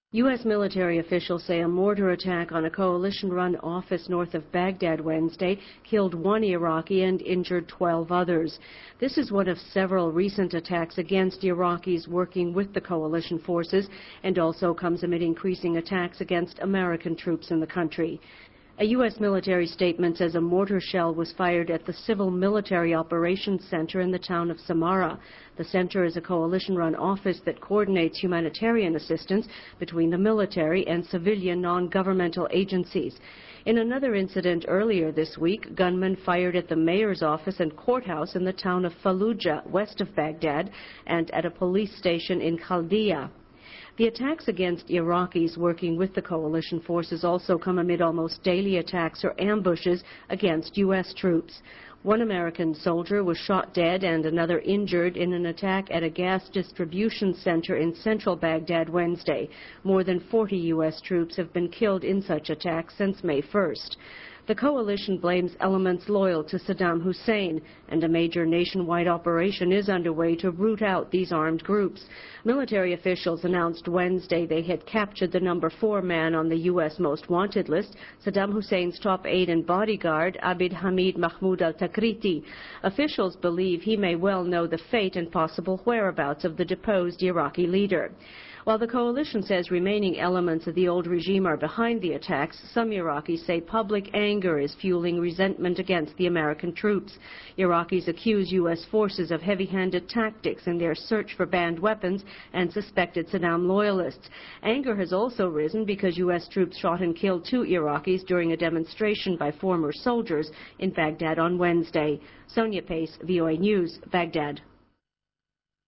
U.S. military officials say a mortar attack on a coalition-run office north of Baghdad Wednesday killed one Iraqi and injured 12 others. This is one of several recent attacks against Iraqis working with the coalition forces and also comes amid increasing attacks against American troops in the country. A U.S. military statement says a mortar shell was fired at the Civil Military Operations Center in the town of Samarra. The center is a coalition-run office that coordinates humanitarian assistance between the military and civilian non-governmental agencies. In another incident earlier this week, gunmen fired at the mayor's office and courthouse in the town of Fallujah, west of Baghdad, and at a police station in Khaldiya. The attacks against Iraqis working with the coalition forces also come amid almost daily attacks or ambushes against U.S. troops. One American soldier was shot dead and another injured in an attack at a gas distribution center in central Baghdad Wednesday. More than 40 U.S. troops have been killed in such attacks since May 1st. The coalition blames elements loyal to Saddam Hussein, and a major nationwide operation is underway to root out these armed groups. Military officials announced Wednesday they had captured the number 4 man on the U.S. most wanted list, Saddam Hussein's top aide and bodyguard, Abid Hamid Mahmoud al-Takriti. Officials believe he may well know the fate and possible whereabouts of the deposed Iraqi leader. While the coalition says remaining elements of the old regime are behind the attacks, some Iraqis say public anger is fueling resentment against the American troops. Iraqis accuse U.S. forces of heavy-handed tactics in their search for banned weapons and suspected Saddam loyalists. Anger has also risen because U.S. troops shot and killed 2 Iraqis during a demonstration by former soldiers in Baghdad on Wednesday. Sonia Pace, VOA News, Baghdad.